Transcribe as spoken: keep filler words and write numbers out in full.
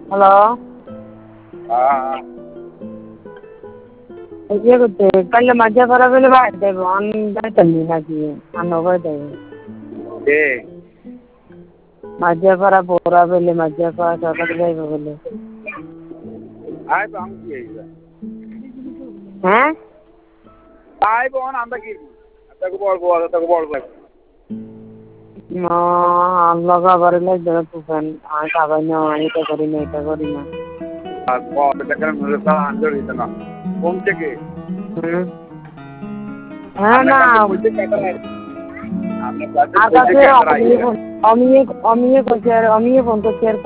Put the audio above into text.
hello হ্যাঁ ইয়ে করতে কাল মাঝে খারাপ হলে ভাই দেবো আমি যাইতাম নাকি আনবার দেবো কে মাঝে খারাপ ওরা বলে মাঝে খারাপ সকালে যাইব বলে আয় তো আমি কি হইবা হ্যাঁ আয় বোন আমরা কি তাকে বলবো তাকে বলবো আল্লাহ খাবার লাগবে তুফান আর খাবার না এটা করি না এটা করি না আর দেখেন আন্দোলন হইতো না কোন থেকে হ্যাঁ না আপনার আর কাছে অমিয়ে অমিয়ে করছে আর অমিয়ে ফোন করছে আর